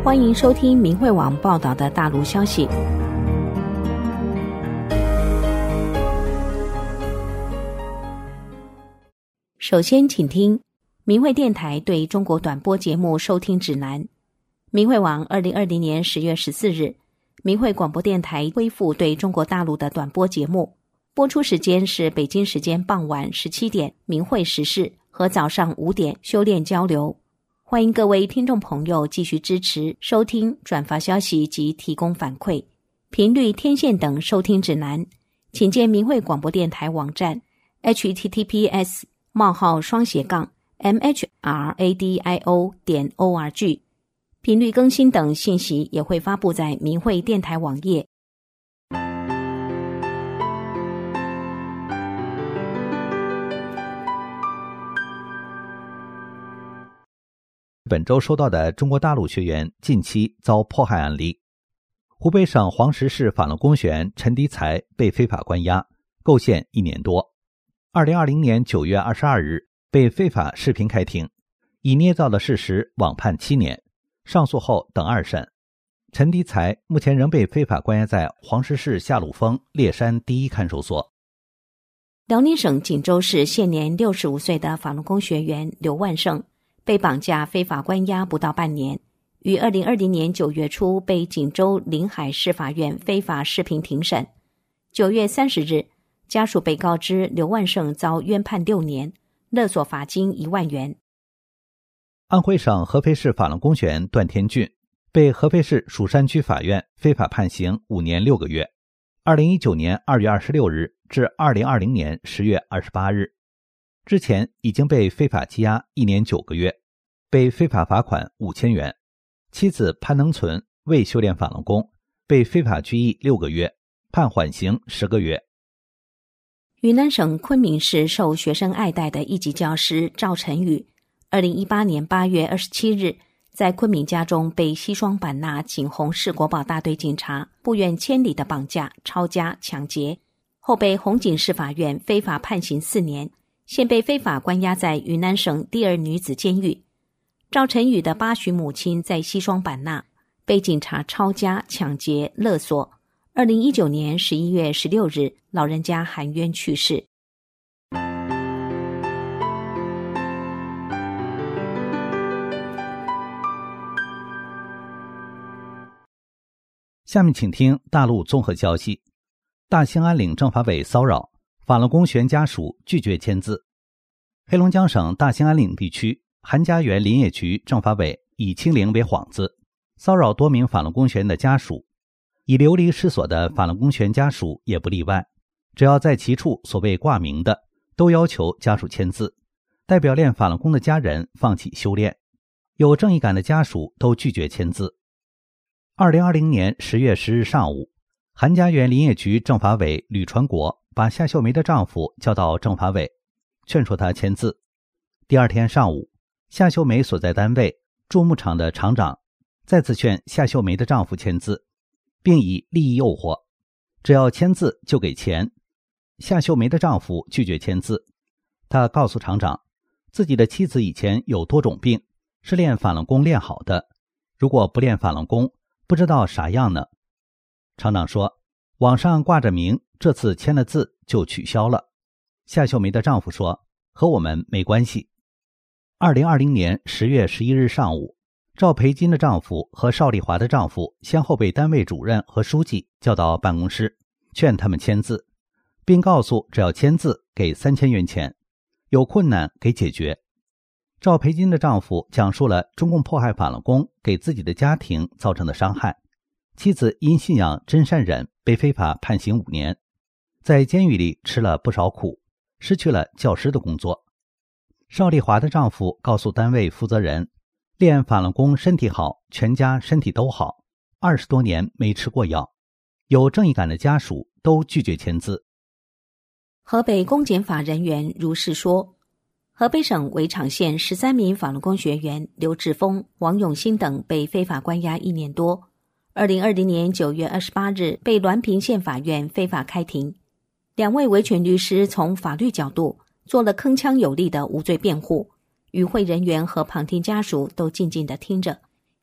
欢迎收听明慧网报道的大陆消息。首先请听明慧电台对中国短波节目收听指南。明慧网2020年10月14日，明慧广播电台恢复对中国大陆的短波节目，播出时间是北京时间傍晚17点明慧时事和早上5点修炼交流。欢迎各位听众朋友继续支持收听、转发消息及提供反馈。频率、天线等收听指南，请见明慧广播电台网站 https://mhradio.org。 频率更新等信息也会发布在明慧电台网页。 本周收到的中国大陆学员近期遭迫害案例。湖北省黄石市法轮功学员陈迪才被非法关押，构陷1年多。2020年9月22日被非法视频开庭，以捏造的事实网判7年，上诉后等2审。陈迪才目前仍被非法关押在黄石市下鲁峰烈山第一看守所。 辽宁省锦州市现年65岁的法轮功学员刘万胜被绑架非法关押不到半年，于2020年9月初被锦州临海市法院非法视频庭审。9月30日，家属被告知刘万胜遭冤判6年，勒索罚金1万元。 安徽省合肥市法轮功学员段天俊被合肥市蜀山区法院非法判刑5年6个月，2019年2月26日至2020年10月28日。之前已经被非法羁押1年9个月，被非法罚款5000元。妻子潘能存未修炼法轮功，被非法拘役6个月，判缓刑10个月。 云南省昆明市受学生爱戴的一级教师赵晨宇2018年8月27日在昆明家中被西双版纳景洪市国保大队警察不远千里的绑架、抄家、抢劫，后被红景市法院非法判刑4年，现被非法关押在云南省第2女子监狱。赵晨宇的8旬母亲在西双版纳被警察抄家、抢劫、勒索。2019年11月16日，老人家含冤去世。 下面请听大陆综合消息。大兴安岭政法委骚扰法轮功学员家属拒绝签字。黑龙江省大兴安岭地区韩家园林业局政法委以清零为幌子，骚扰多名法轮功学员的家属，已流离失所的法轮功学员家属也不例外，只要在其处所谓挂名的，都要求家属签字，代表练法轮功的家人放弃修炼。有正义感的家属都拒绝签字。2020年10月10日上午，韩家园林业局政法委吕传国把夏秀梅的丈夫叫到政法委，劝说他签字。第2天上午，夏秀梅所在单位驻牧场的厂长再次劝夏秀梅的丈夫签字，并以利益诱惑，只要签字就给钱。夏秀梅的丈夫拒绝签字，他告诉厂长，自己的妻子以前有多种病，是练法轮功练好的，如果不练法轮功，不知道啥样呢。厂长说，网上挂着名，这次签了字就取消了。夏秀梅的丈夫说，和我们没关系。2020年10月11日上午，赵培金的丈夫和邵丽华的丈夫先后被单位主任和书记叫到办公室，劝他们签字，并告诉只要签字给3000元钱，有困难给解决。赵培金的丈夫讲述了中共迫害法轮功给自己的家庭造成的伤害，妻子因信仰真善忍被非法判刑5年，在监狱里吃了不少苦，失去了教师的工作。邵丽华的丈夫告诉单位负责人，练法轮功身体好，全家身体都好，20多年没吃过药。有正义感的家属都拒绝签字。 河北公检法人员如是说，河北省围场县13名法轮功学员刘志峰、王永新等被非法关押1年多。2020年9月28日被滦平县法院非法开庭。2位维权律师从法律角度做了铿锵有力的无罪辩护，与会人员和旁听家属都静静地听着，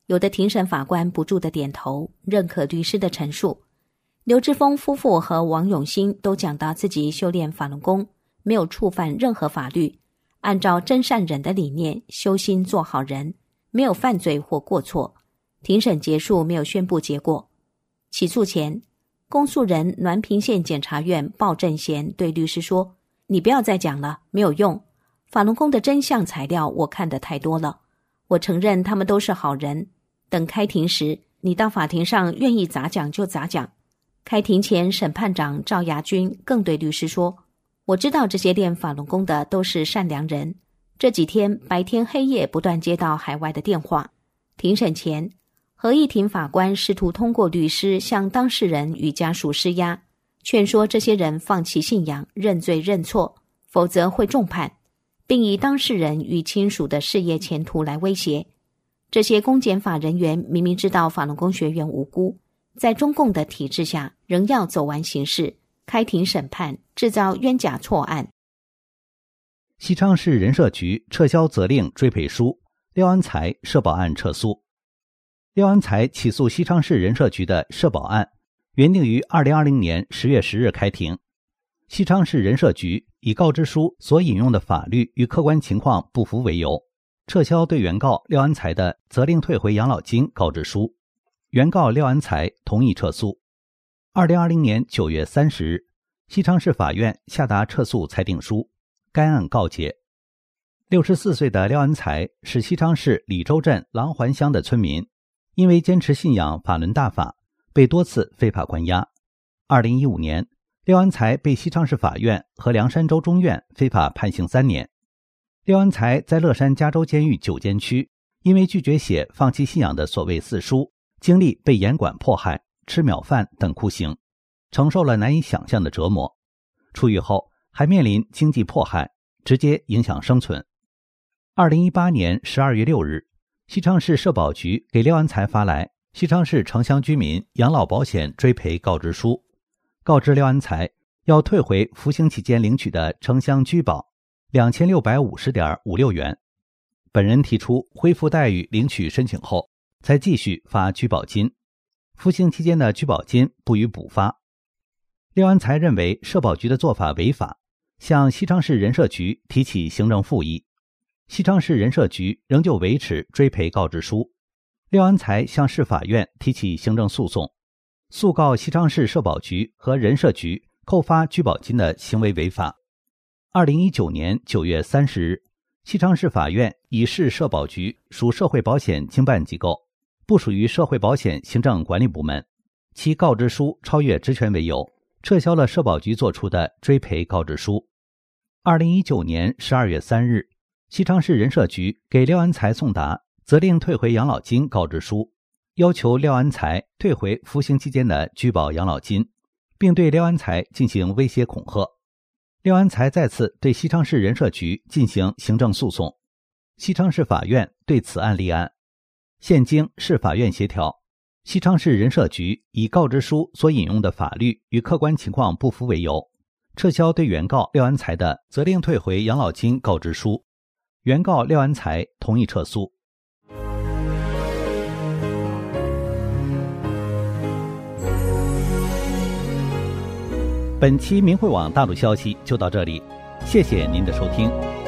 有的庭审法官不住地点头，认可律师的陈述。刘志峰夫妇和王永兴都讲到自己修炼法轮功，没有触犯任何法律，按照真善忍的理念修心做好人，没有犯罪或过错。庭审结束，没有宣布结果。起诉前，公诉人滦平县检察院鲍正贤对律师说：“你不要再讲了，没有用。法轮功的真相材料我看得太多了，我承认他们都是好人。等开庭时，你到法庭上愿意咋讲就咋讲。”开庭前，审判长赵亚军更对律师说：“我知道这些练法轮功的都是善良人，这几天白天黑夜不断接到海外的电话。”庭审前，合议庭法官试图通过律师向当事人与家属施压，劝说这些人放弃信仰，认罪认错，否则会重判，并以当事人与亲属的事业前途来威胁。这些公检法人员明明知道法轮功学员无辜，在中共的体制下仍要走完形式，开庭审判，制造冤假错案。 西昌市人社局撤销责令追赔书，廖安才社保案撤诉。廖安才起诉西昌市人社局的社保案原定于2020年10月10日开庭。西昌市人社局以告知书所引用的法律与客观情况不符为由，撤销对原告廖安才的责令退回养老金告知书。原告廖安才同意撤诉。2020年9月30日，西昌市法院下达撤诉裁定书，该案告结。64岁的廖安才是西昌市李州镇郎环乡的村民，因为坚持信仰法轮大法，被多次非法关押。2015年，廖安才被西昌市法院和凉山州中院非法判刑3年。廖安才在乐山加州监狱9监区，因为拒绝写放弃信仰的所谓四书，经历被严管迫害、吃秒饭等酷刑，承受了难以想象的折磨。出狱后还面临经济迫害，直接影响生存。2018年12月6日，西昌市社保局给廖安才发来西昌市城乡居民养老保险追赔告知书，告知廖安才要退回服刑期间领取的城乡居保2650.56元。本人提出恢复待遇领取申请后，才继续发居保金，服刑期间的居保金不予补发。廖安才认为社保局的做法违法，向西昌市人社局提起行政复议。西昌市人社局仍旧维持追赔告知书。廖安才向市法院提起行政诉讼，诉告西昌市社保局和人社局扣发居保金的行为违法。2019年9月30日，西昌市法院以市社保局属社会保险经办机构，不属于社会保险行政管理部门，其告知书超越职权为由，撤销了社保局作出的追赔告知书。2019年12月3日，西昌市人社局给廖安才送达责令退回养老金告知书，要求廖安才退回服刑期间的居保养老金，并对廖安才进行威胁恐吓。廖安才再次对西昌市人社局进行行政诉讼，西昌市法院对此案立案。现经市法院协调，西昌市人社局以告知书所引用的法律与客观情况不符为由，撤销对原告廖安才的责令退回养老金告知书。原告廖安才同意撤诉。本期明慧网大陆消息就到这里，谢谢您的收听。